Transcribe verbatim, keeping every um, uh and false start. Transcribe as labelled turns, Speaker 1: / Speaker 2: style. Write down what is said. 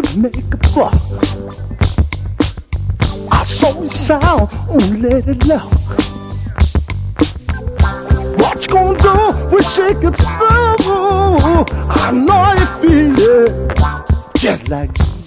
Speaker 1: make a buck. I saw you sound, oh, let it look. What you gonna do when she gets through? I know you feel it just like